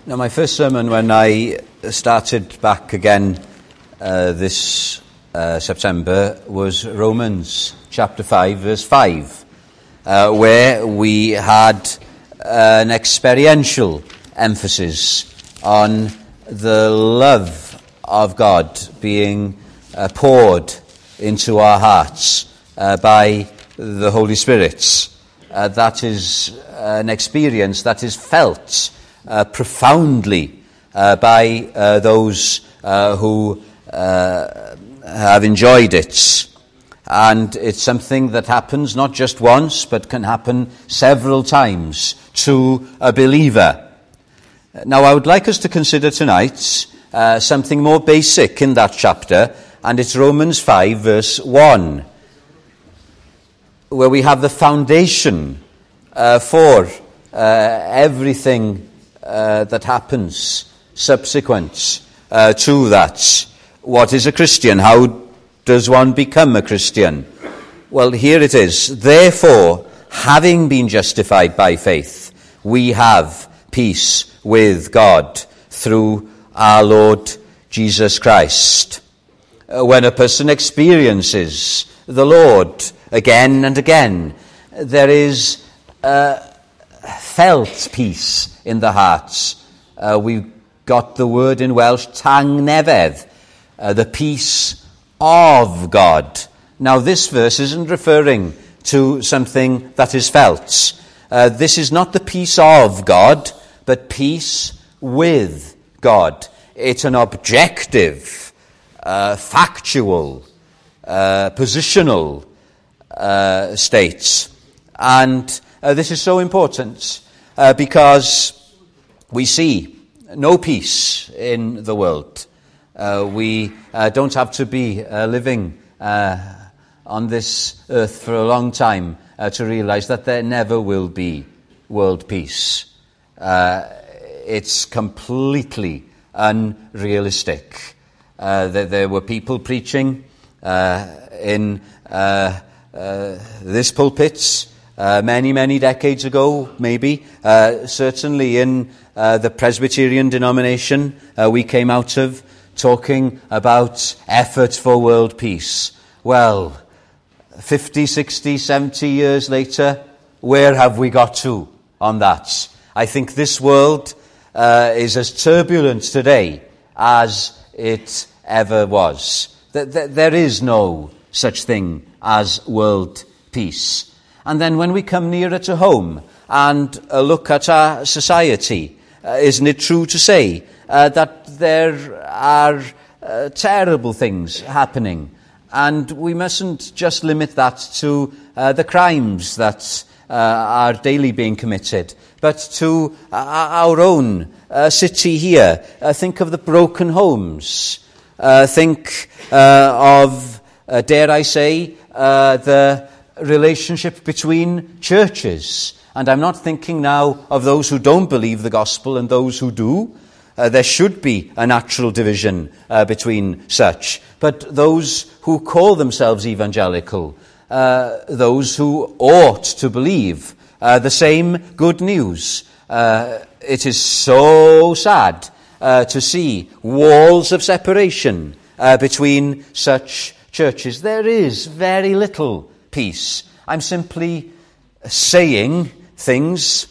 Now, my first sermon when I started back again this September was Romans chapter 5, verse 5, where we had an experiential emphasis on the love of God being poured into our hearts by the Holy Spirit. That is an experience that is felt profoundly by those who have enjoyed it. And it's something that happens not just once, but can happen several times to a believer. Now, I would like us to consider tonight something more basic in that chapter, and it's Romans 5, verse 1, where we have the foundation for everything that happens subsequent to that. What is a Christian? How does one become a Christian? Well, here it is. Therefore, having been justified by faith, we have peace with God through our Lord Jesus Christ. When a person experiences the Lord again and again, there is felt peace in the hearts. We got the word in Welsh, tangnefedd, the peace of God. Now, this verse isn't referring to something that is felt. This is not the peace of God, but peace with God. It's an objective, factual, positional state. And this is so important because we see no peace in the world. We don't have to be living on this earth for a long time to realize that there never will be world peace. It's completely unrealistic. There were people preaching in this pulpit many decades ago, maybe. Certainly in the Presbyterian denomination we came out of, talking about effort for world peace. Well, 50, 60, 70 years later, where have we got to on that? I think this world is as turbulent today as it ever was. There is no such thing as world peace. And then when we come nearer to home and look at our society, isn't it true to say that there are terrible things happening? And we mustn't just limit that to the crimes that are daily being committed, but to our own city here. Think of the broken homes. Think of, dare I say, the relationship between churches. And I'm not thinking now of those who don't believe the gospel and those who do. There should be a natural division between such. But those who call themselves evangelical, those who ought to believe the same good news. It is so sad to see walls of separation between such churches. There is very little peace. I'm simply saying things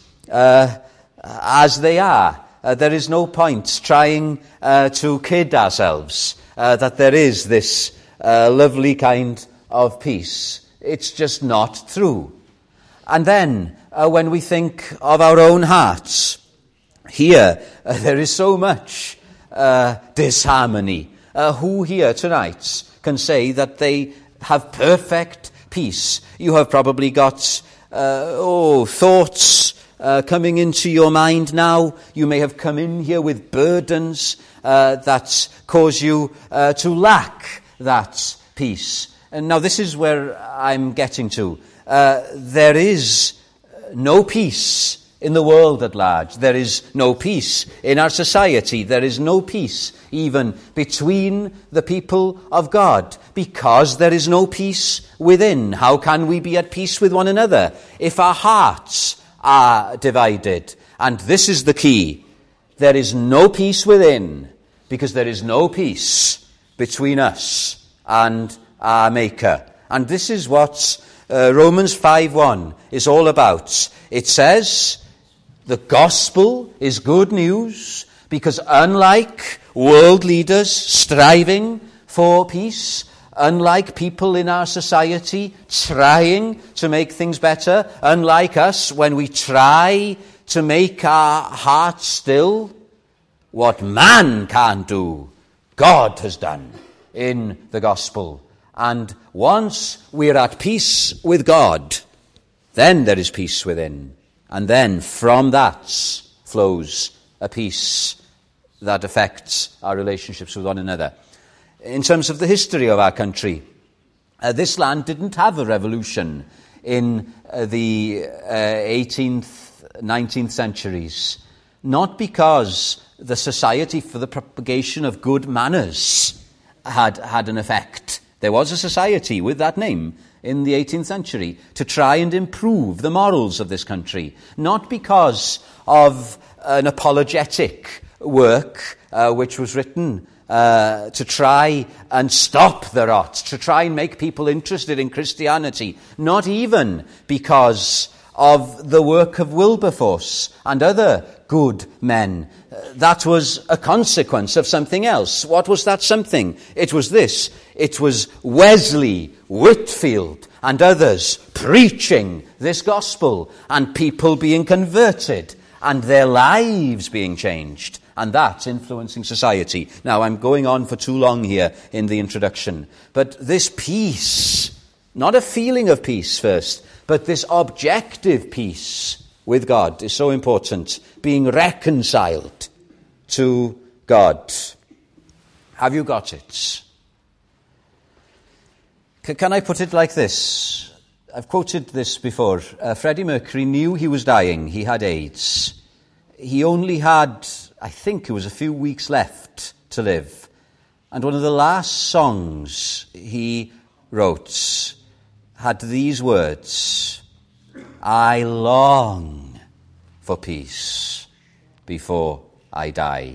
as they are. There is no point trying to kid ourselves that there is this lovely kind of peace. It's just not true. And then, when we think of our own hearts, here there is so much disharmony. Who here tonight can say that they have perfect peace? You have probably got thoughts coming into your mind now. You may have come in here with burdens that cause you to lack that peace. And now this is where I'm getting to. There is no peace in the world at large. There is no peace in our society. There is no peace even between the people of God, because there is no peace within. How can we be at peace with one another if our hearts are divided? And this is the key. there is no peace within, because there is no peace between us and our Maker. And this is what Romans 5:1 is all about. It says, the gospel is good news, because unlike world leaders striving for peace, unlike people in our society trying to make things better, unlike us when we try to make our hearts still, what man can't do, God has done in the gospel. And once we're at peace with God, then there is peace within. And then from that flows a peace that affects our relationships with one another. In terms of the history of our country, this land didn't have a revolution in the 18th, 19th centuries, not because the Society for the Propagation of Good Manners had an effect. There was a society with that name in the 18th century to try and improve the morals of this country, not because of an apologetic work which was written to try and stop the rot, to try and make people interested in Christianity, not even because of the work of Wilberforce and other good men. That was a consequence of something else. What was that something? It was this. It was Wesley, Whitefield, and others preaching this gospel, and people being converted, and their lives being changed, and that's influencing society. Now, I'm going on for too long here in the introduction, but this peace, not a feeling of peace first, but this objective peace with God is so important, being reconciled to God. Have you got it? Can I put it like this? I've quoted this before. Freddie Mercury knew he was dying. He had AIDS. He only had, I think it was a few weeks left to live. And one of the last songs he wrote had these words, I long for peace before I die.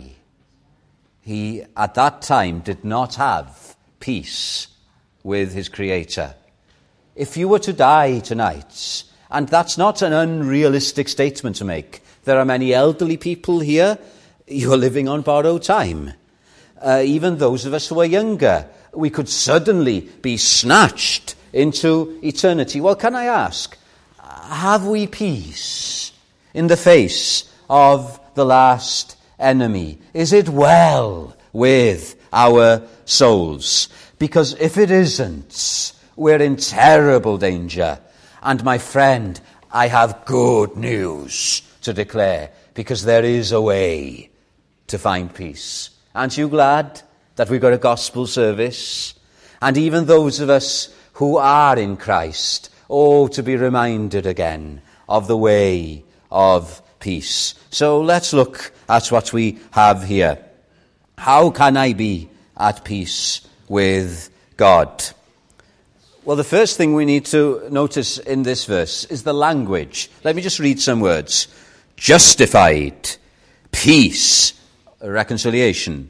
He, at that time, did not have peace with his Creator. If you were to die tonight, and that's not an unrealistic statement to make, there are many elderly people here, you are living on borrowed time. Even those of us who are younger, we could suddenly be snatched into eternity. Well, can I ask, have we peace in the face of the last enemy? Is it well with our souls? Because if it isn't, we're in terrible danger. And my friend, I have good news to declare, because there is a way to find peace. Aren't you glad that we've got a gospel service? And even those of us who are in Christ, to be reminded again of the way of peace. So let's look at what we have here. How can I be at peace with God? Well, the first thing we need to notice in this verse is the language. Let me just read some words. Justified, peace, reconciliation,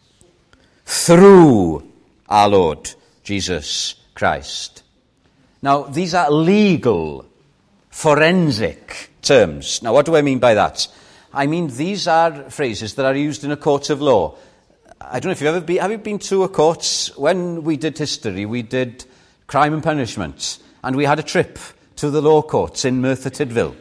through our Lord Jesus Christ. Now, these are legal, forensic terms. Now, what do I mean by that? I mean, these are phrases that are used in a court of law. I don't know if have you been to a court? When we did history, we did crime and punishment, and we had a trip to the law courts in Merthyr Tydfil.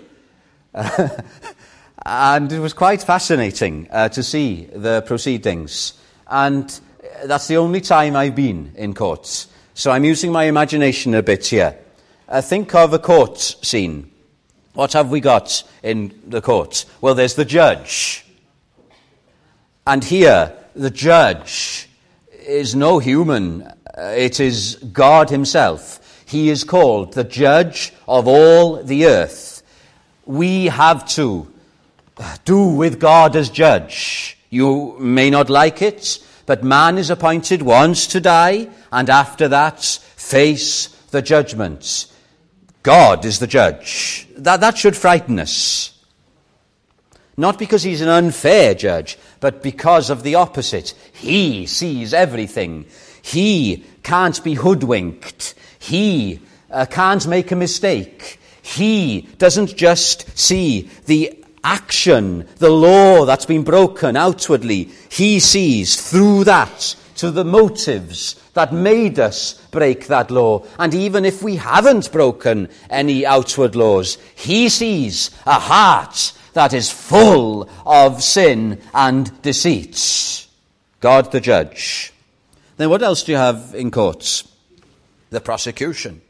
And it was quite fascinating to see the proceedings. And that's the only time I've been in courts. So I'm using my imagination a bit here. Think of a court scene. What have we got in the court? Well, there's the judge. And here, the judge is no human. It is God himself. He is called the judge of all the earth. We have to do with God as judge. You may not like it, but man is appointed once to die, and after that, face the judgment. God is the judge. That should frighten us. Not because he's an unfair judge, but because of the opposite. He sees everything. He can't be hoodwinked. He can't make a mistake. He doesn't just see the action, the law that's been broken outwardly. He sees through that to the motives that made us break that law. And even if we haven't broken any outward laws, he sees a heart that is full of sin and deceit. God the judge. Then what else do you have in courts? The prosecution.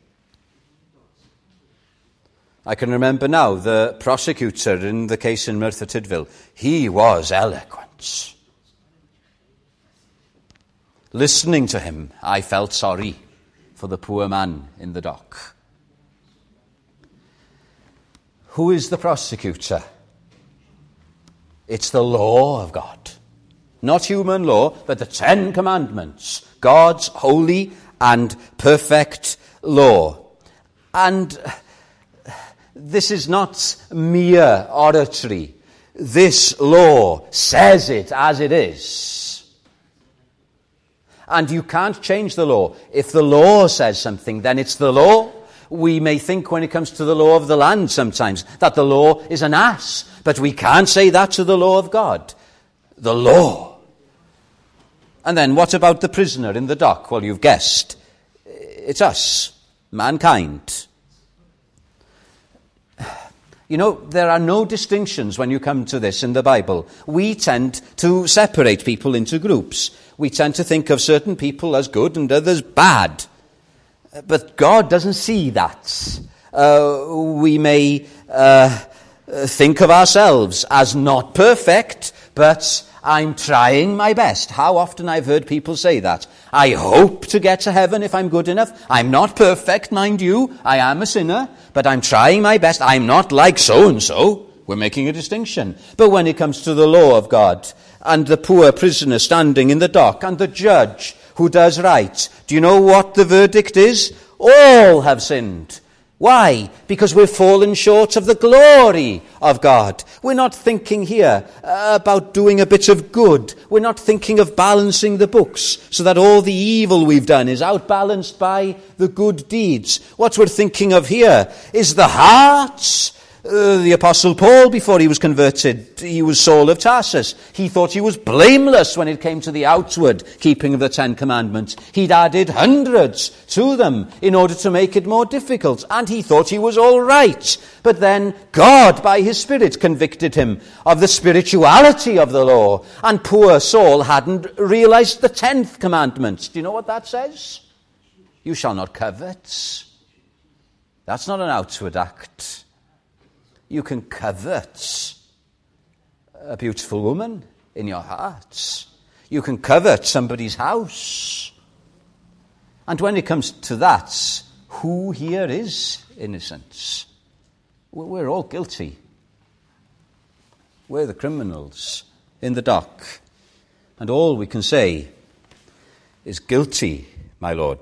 I can remember now the prosecutor in the case in Merthyr Tydfil. He was eloquent. Listening to him, I felt sorry for the poor man in the dock. Who is the prosecutor? It's the law of God. Not human law, but the 10 Commandments. God's holy and perfect law. And this is not mere oratory. This law says it as it is. And you can't change the law. If the law says something, then it's the law. We may think when it comes to the law of the land sometimes that the law is an ass. But we can't say that to the law of God. The law. And then what about the prisoner in the dock? Well, you've guessed. It's us, mankind. You know, there are no distinctions when you come to this in the Bible. We tend to separate people into groups. We tend to think of certain people as good and others bad. But God doesn't see that. We may think of ourselves as not perfect, but I'm trying my best. How often I've heard people say that. I hope to get to heaven if I'm good enough. I'm not perfect, mind you. I am a sinner, but I'm trying my best. I'm not like so-and-so. We're making a distinction. But when it comes to the law of God, and the poor prisoner standing in the dock, and the judge who does right, do you know what the verdict is? All have sinned. Why? Because we've fallen short of the glory of God. We're not thinking here about doing a bit of good. We're not thinking of balancing the books so that all the evil we've done is outbalanced by the good deeds. What we're thinking of here is the hearts. The Apostle Paul, before he was converted, he was Saul of Tarsus. He thought he was blameless when it came to the outward keeping of the 10 Commandments. He'd added hundreds to them in order to make it more difficult, and he thought he was all right. But then God, by his Spirit, convicted him of the spirituality of the law, and poor Saul hadn't realized the 10th commandment. Do you know what that says? You shall not covet. That's not an outward act. You can covet a beautiful woman in your heart. You can covet somebody's house. And when it comes to that, who here is innocent? We're all guilty. We're the criminals in the dock. And all we can say is guilty, my Lord.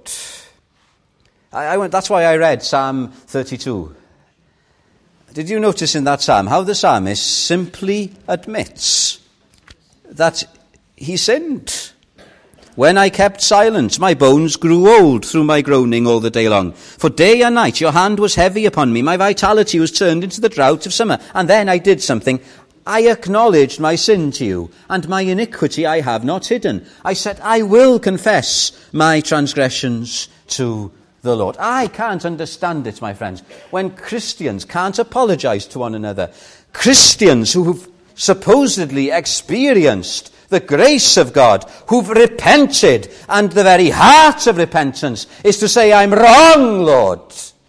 That's why I read Psalm 32. Did you notice in that psalm how the psalmist simply admits that he sinned? When I kept silent, my bones grew old through my groaning all the day long. For day and night your hand was heavy upon me. My vitality was turned into the drought of summer. And then I did something. I acknowledged my sin to you, and my iniquity I have not hidden. I said, I will confess my transgressions to the Lord. I can't understand it, my friends, when Christians can't apologize to one another. Christians who've supposedly experienced the grace of God, who've repented, and the very heart of repentance is to say, I'm wrong, Lord.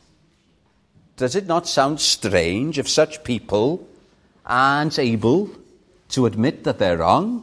Does it not sound strange if such people aren't able to admit that they're wrong?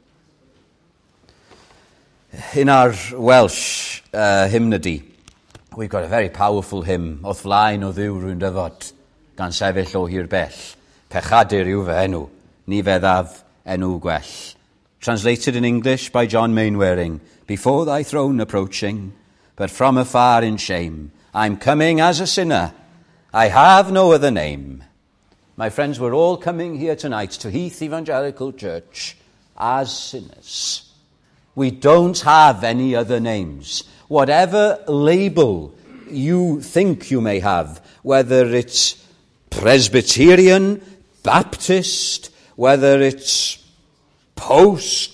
In our Welsh hymnody, we've got a very powerful hymn, O'r flaen o Dduw rwy'n dyfod, gan sefyll o hir bell, pechadur yw fy enw, ni feddaf enw gwell. Translated in English by John Mainwaring, before thy throne approaching, but from afar in shame, I'm coming as a sinner, I have no other name. My friends, we're all coming here tonight to Heath Evangelical Church as sinners. We don't have any other names. Whatever label you think you may have, whether it's Presbyterian, Baptist, whether it's post,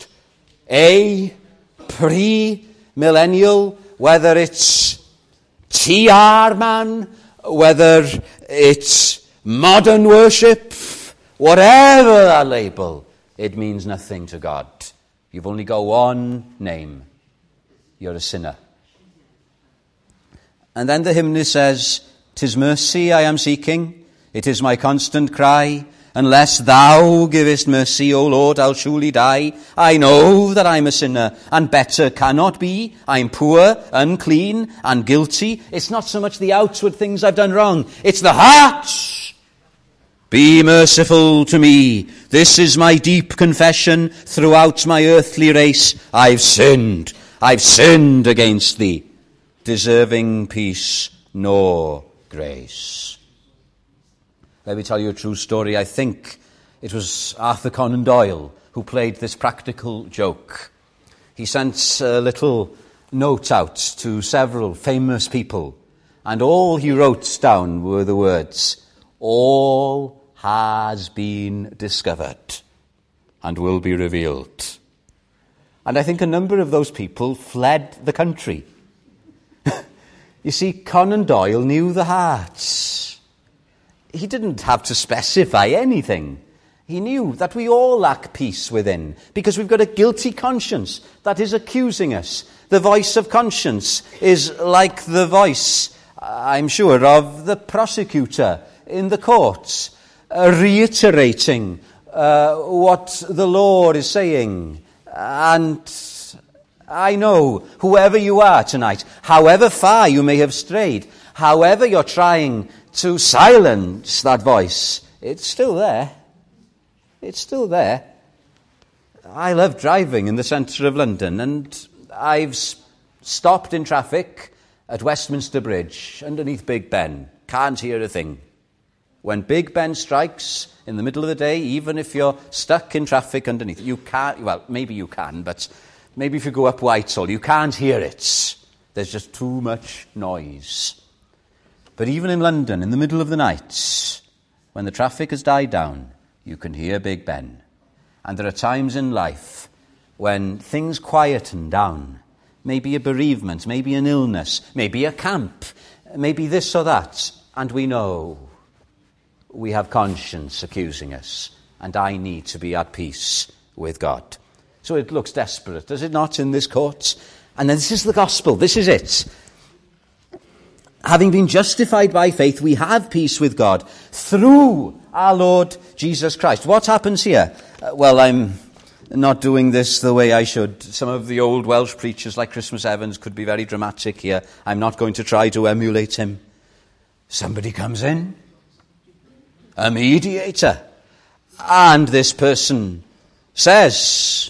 pre-millennial, whether it's TR man, whether it's modern worship, whatever that label, it means nothing to God. You've only got one name. You're a sinner. And then the hymnist says, "'Tis mercy I am seeking, it is my constant cry. Unless thou givest mercy, O Lord, I'll surely die. I know that I'm a sinner, and better cannot be. I'm poor, unclean, and guilty. It's not so much the outward things I've done wrong, it's the heart. Be merciful to me. This is my deep confession. Throughout my earthly race, I've sinned against thee, deserving peace nor grace." Let me tell you a true story. I think it was Arthur Conan Doyle who played this practical joke. He sent a little note out to several famous people, and all he wrote down were the words, "All has been discovered and will be revealed." And I think a number of those people fled the country. You see, Conan Doyle knew the hearts. He didn't have to specify anything. He knew that we all lack peace within because we've got a guilty conscience that is accusing us. The voice of conscience is like the voice, I'm sure, of the prosecutor in the courts, reiterating what the law is saying. And I know, whoever you are tonight, however far you may have strayed, however you're trying to silence that voice, it's still there. It's still there. I love driving in the centre of London, and I've stopped in traffic at Westminster Bridge underneath Big Ben. Can't hear a thing. When Big Ben strikes in the middle of the day, even if you're stuck in traffic underneath, you can't, well, maybe you can, but maybe if you go up Whitehall, you can't hear it. There's just too much noise. But even in London, in the middle of the night, when the traffic has died down, you can hear Big Ben. And there are times in life when things quieten down. Maybe a bereavement, maybe an illness, maybe a camp, maybe this or that. And we know we have conscience accusing us, and I need to be at peace with God. So it looks desperate, does it not, in this court? And then this is the gospel, this is it. Having been justified by faith, we have peace with God through our Lord Jesus Christ. What happens here? Well, I'm not doing this the way I should. Some of the old Welsh preachers like Christmas Evans could be very dramatic here. I'm not going to try to emulate him. Somebody comes in, a mediator, and this person says,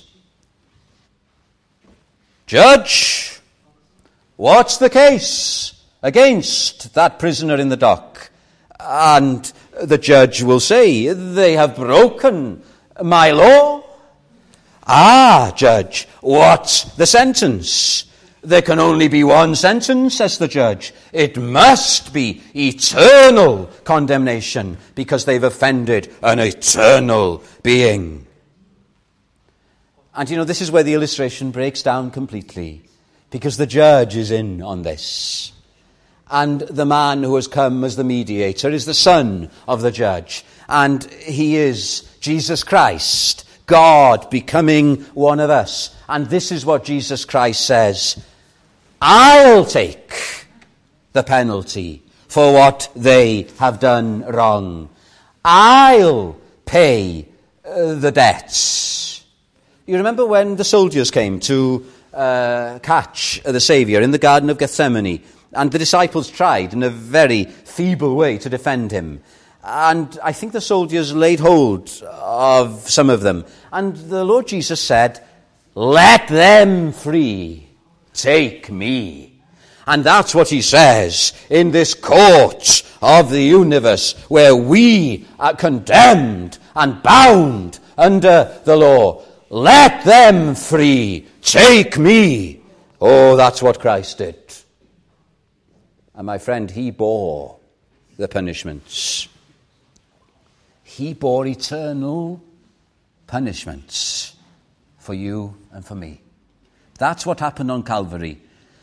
"Judge, what's the case against that prisoner in the dock?" And the judge will say, "They have broken my law." "Ah, judge, what's the sentence?" "There can only be one sentence," says the judge. "It must be eternal condemnation because they've offended an eternal being." And you know, this is where the illustration breaks down completely, because the judge is in on this. And the man who has come as the mediator is the son of the judge. And he is Jesus Christ, God becoming one of us. And this is what Jesus Christ says: "I'll take the penalty for what they have done wrong. I'll pay the debts." You remember when the soldiers came to catch the Saviour in the Garden of Gethsemane, and the disciples tried in a very feeble way to defend him. And I think the soldiers laid hold of some of them. And the Lord Jesus said, "Let them free. Take me. And that's what he says in this court of the universe where we are condemned and bound under the law. Let them free. Take me. Oh, that's what Christ did. And my friend, he bore the punishments. He bore eternal punishments for you and for me. That's what happened on Calvary.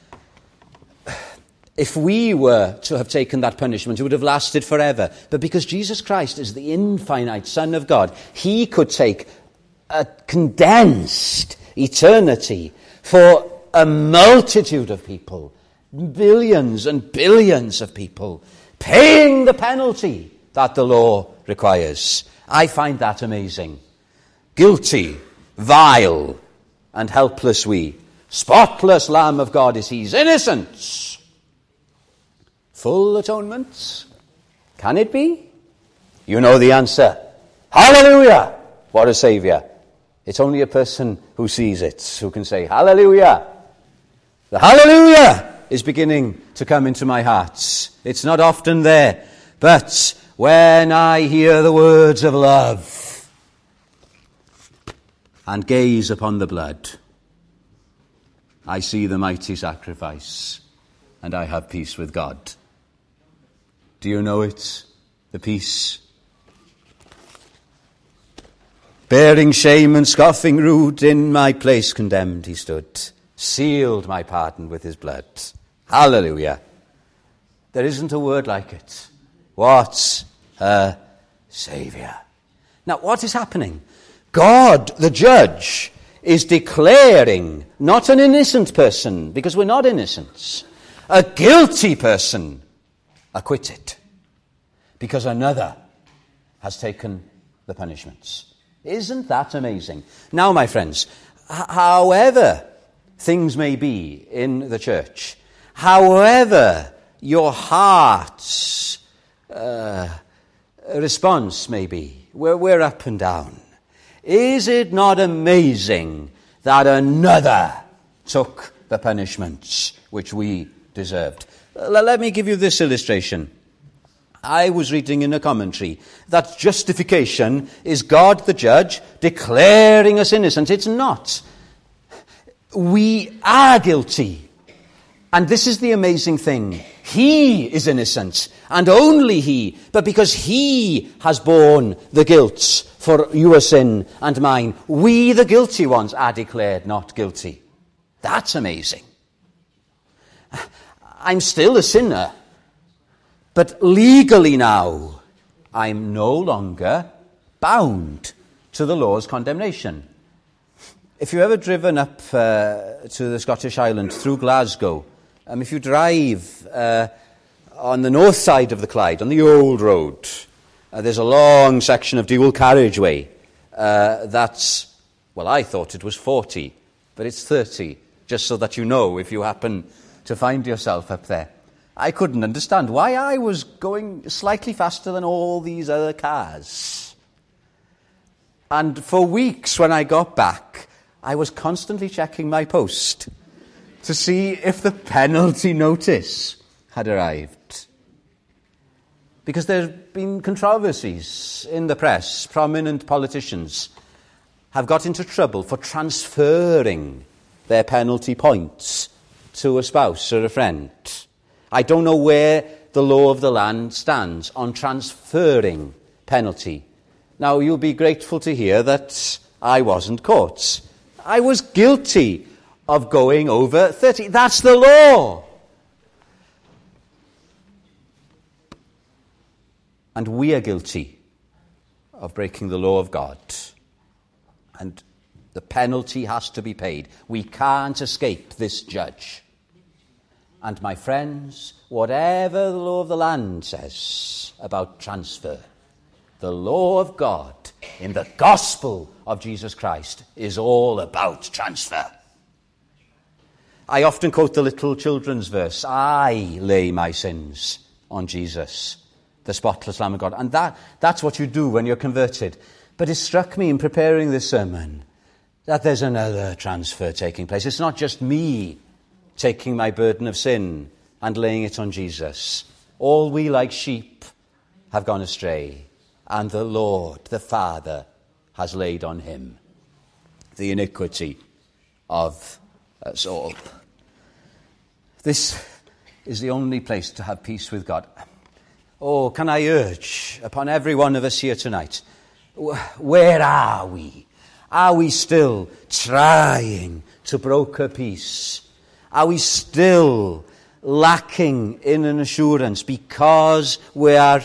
If we were to have taken that punishment, it would have lasted forever. But because Jesus Christ is the infinite Son of God, he could take a condensed eternity for a multitude of people, billions and billions of people, paying the penalty that the law requires. I find that amazing. Guilty, vile, and helpless we. Spotless Lamb of God is he. Innocence. Full atonement? Can it be? You know the answer. Hallelujah! What a Saviour. It's only a person who sees it who can say, Hallelujah! The Hallelujah is beginning to come into my heart. It's not often there, but when I hear the words of love and gaze upon the blood, I see the mighty sacrifice and I have peace with God. Do you know it? The peace. Bearing shame and scoffing rude, in my place condemned he stood, sealed my pardon with his blood. Hallelujah. There isn't a word like it. What a Saviour. Now, what is happening? God, the judge, is declaring not an innocent person, because we're not innocents, a guilty person acquitted, because another has taken the punishments. Isn't that amazing? Now, my friends, however things may be in the church, however your heart's response may be, we're up and down, is it not amazing that another took the punishments which we deserved? Let me give you this illustration. I was reading in a commentary that justification is God the judge declaring us innocent. It's not. We are guilty. And this is the amazing thing. He is innocent, and only he. But because he has borne the guilt for your sin and mine, we, the guilty ones, are declared not guilty. That's amazing. I'm still a sinner, but legally now, I'm no longer bound to the law's condemnation. If you've ever driven up to the Scottish Highlands through Glasgow, if you drive on the north side of the Clyde, on the old road, there's a long section of dual carriageway that's, well, I thought it was 40, but it's 30, just so that you know if you happen to find yourself up there. I couldn't understand why I was going slightly faster than all these other cars. And for weeks when I got back, I was constantly checking my post to see if the penalty notice had arrived. Because there have been controversies in the press. Prominent politicians have got into trouble for transferring their penalty points to a spouse or a friend. I don't know where the law of the land stands on transferring penalty. Now, you'll be grateful to hear that I wasn't caught. I was guilty of going over 30. That's the law. And we are guilty of breaking the law of God. And the penalty has to be paid. We can't escape this judge. And my friends, whatever the law of the land says about transfer, the law of God in the gospel of Jesus Christ is all about transfer. I often quote the little children's verse, I lay my sins on Jesus, the spotless Lamb of God. And that's what you do when you're converted. But it struck me in preparing this sermon that there's another transfer taking place. It's not just me taking my burden of sin and laying it on Jesus. All we like sheep have gone astray, and the Lord, the Father, has laid on him the iniquity of us all. This is the only place to have peace with God. Oh, can I urge upon every one of us here tonight, where are we? Are we still trying to broker peace? Are we still lacking in an assurance because we are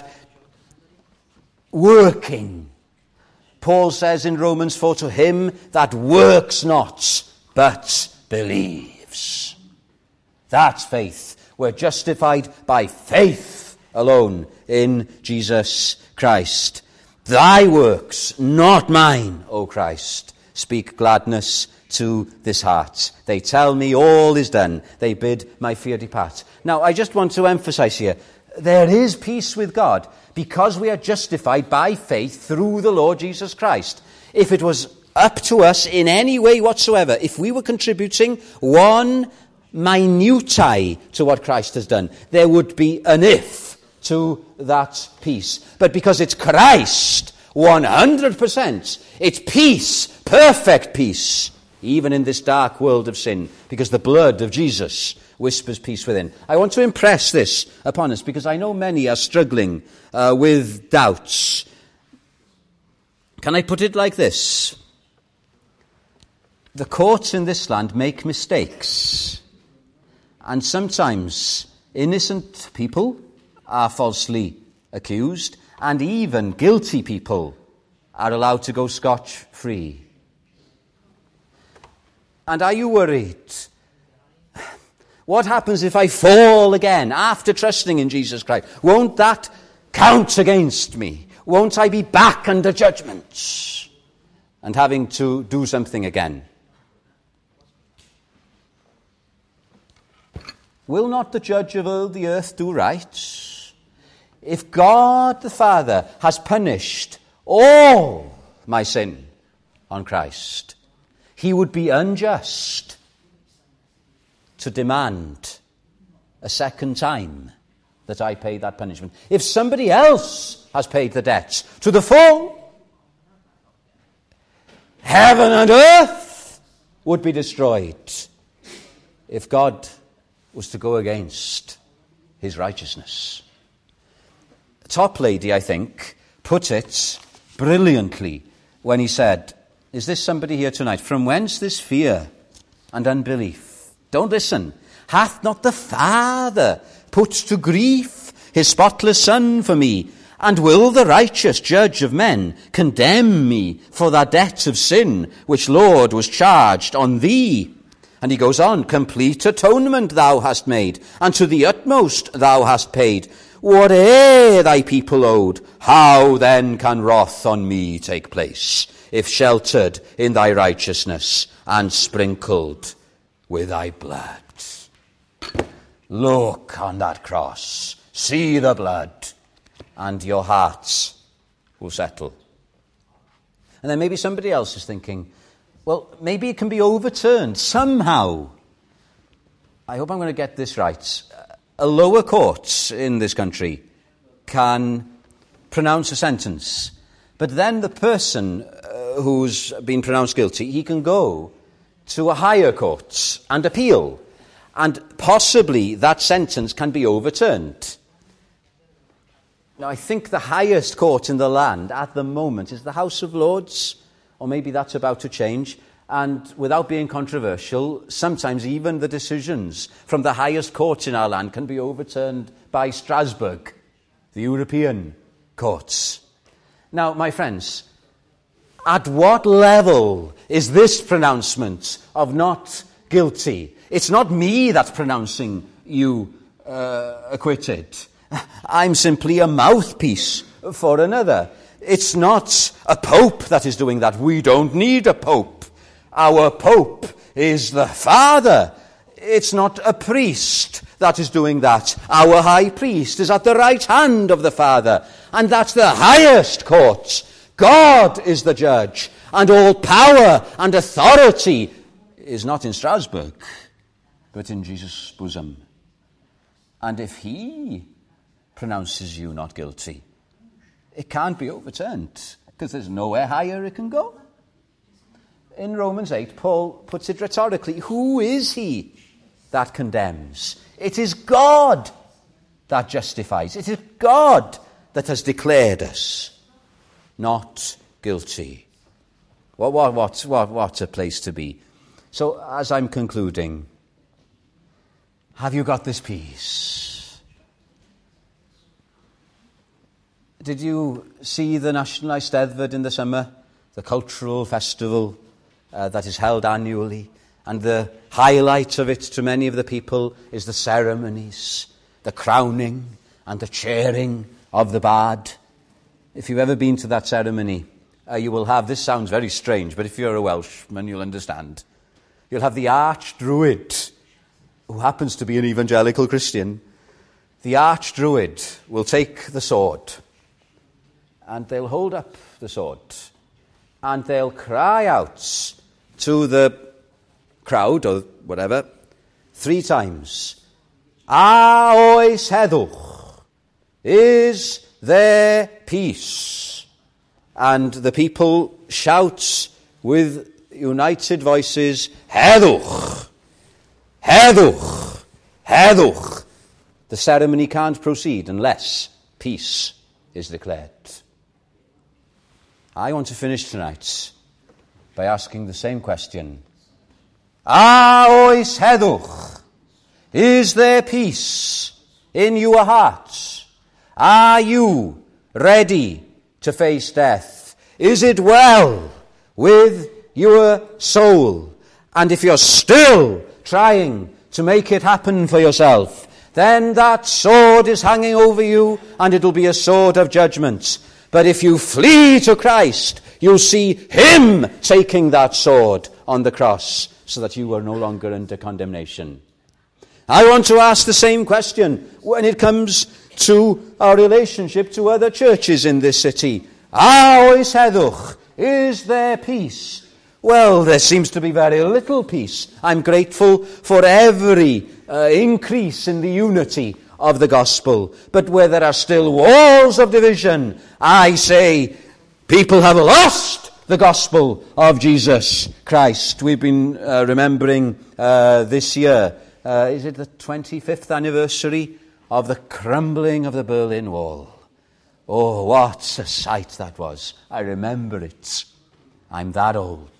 working? Paul says in Romans 4, to him that works not, but believes. That's faith. We're justified by faith alone in Jesus Christ. Thy works, not mine, O Christ, speak gladness to this heart. They tell me all is done. They bid my fear depart. Now, I just want to emphasize here, there is peace with God because we are justified by faith through the Lord Jesus Christ. If it was up to us in any way whatsoever, if we were contributing one minutiae to what Christ has done, there would be an if to that peace. But because it's Christ, 100%, it's peace, perfect peace, even in this dark world of sin, because the blood of Jesus whispers peace within. I want to impress this upon us because I know many are struggling with doubts. Can I put it like this? The courts in this land make mistakes. And sometimes innocent people are falsely accused, and even guilty people are allowed to go scotch-free. And are you worried? What happens if I fall again after trusting in Jesus Christ? Won't that count against me? Won't I be back under judgment and having to do something again? Will not the judge of all the earth do right? If God the Father has punished all my sin on Christ, he would be unjust to demand a second time that I pay that punishment. If somebody else has paid the debt to the full, heaven and earth would be destroyed if God was to go against his righteousness. Toplady, I think, put it brilliantly when he said, is this somebody here tonight? From whence this fear and unbelief? Don't listen. Hath not the Father put to grief his spotless Son for me? And will the righteous judge of men condemn me for that debt of sin which, Lord, was charged on thee? And he goes on, complete atonement thou hast made, and to the utmost thou hast paid. Whate'er thy people owed, how then can wrath on me take place, if sheltered in thy righteousness and sprinkled with thy blood? Look on that cross, see the blood, and your hearts will settle. And then maybe somebody else is thinking, well, maybe it can be overturned somehow. I hope I'm going to get this right. A lower court in this country can pronounce a sentence, but then the person who's been pronounced guilty, he can go to a higher court and appeal, and possibly that sentence can be overturned. Now, I think the highest court in the land at the moment is the House of Lords, or maybe that's about to change. And without being controversial, sometimes even the decisions from the highest courts in our land can be overturned by Strasbourg, the European courts. Now, my friends, at what level is this pronouncement of not guilty? It's not me that's pronouncing you acquitted. I'm simply a mouthpiece for another. It's not a pope that is doing that. We don't need a pope. Our pope is the Father. It's not a priest that is doing that. Our high priest is at the right hand of the Father. And that's the highest court. God is the judge. And all power and authority is not in Strasbourg, but in Jesus' bosom. And if he pronounces you not guilty, it can't be overturned, because there's nowhere higher it can go. In Romans 8, Paul puts it rhetorically, who is he that condemns? It is God that justifies. It is God that has declared us not guilty. What a place to be. So, as I'm concluding, have you got this peace? Did you see the National Eisteddfod in the summer? The cultural festival that is held annually. And the highlight of it to many of the people is the ceremonies, the crowning and the cheering of the bard. If you've ever been to that ceremony, you will have, this sounds very strange, but if you're a Welshman, you'll understand. You'll have the Archdruid, who happens to be an evangelical Christian. The Archdruid will take the sword, and they'll hold up the sword, and they'll cry out to the crowd, or whatever, 3 times, A oes heddwch, is there peace? And the people shout with united voices, Heddwch, Heddwch, Heddwch. The ceremony can't proceed unless peace is declared. I want to finish tonight by asking the same question. A oes heddwch, is there peace in your hearts? Are you ready to face death? Is it well with your soul? And if you're still trying to make it happen for yourself, then that sword is hanging over you, and it'll be a sword of judgment. But if you flee to Christ, you'll see him taking that sword on the cross, so that you are no longer under condemnation. I want to ask the same question when it comes to our relationship to other churches in this city. A oes heddwch, is there peace? Well, there seems to be very little peace. I'm grateful for every increase in the unity of the gospel. But where there are still walls of division, I say people have lost the gospel of Jesus Christ. We've been remembering this year, is it the 25th anniversary of the crumbling of the Berlin Wall? Oh, what a sight that was. I remember it. I'm that old.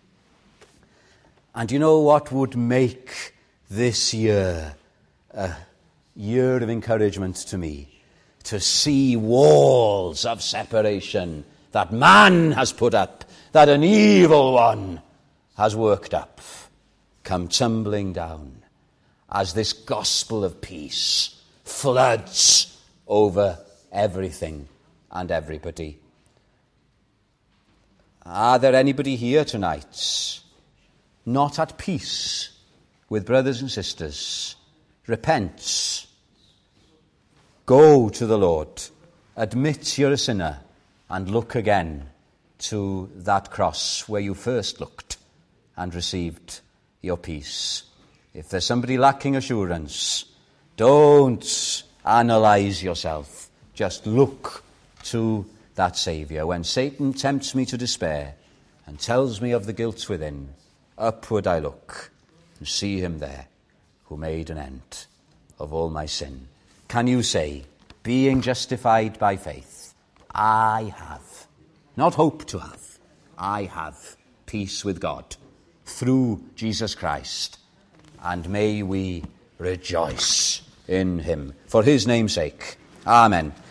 And you know what would make this year a year of encouragement to me? To see walls of separation that man has put up, that an evil one has worked up, come tumbling down as this gospel of peace floods over everything and everybody. Are there anybody here tonight not at peace with brothers and sisters? Repent. Go to the Lord. Admit you're a sinner and look again to that cross where you first looked and received your peace. If there's somebody lacking assurance, don't analyze yourself. Just look to that Saviour. When Satan tempts me to despair and tells me of the guilt within, upward I look and see him there who made an end of all my sin. Can you say, being justified by faith, I have, not hope to have, I have peace with God through Jesus Christ, and may we rejoice in him. For his name's sake. Amen.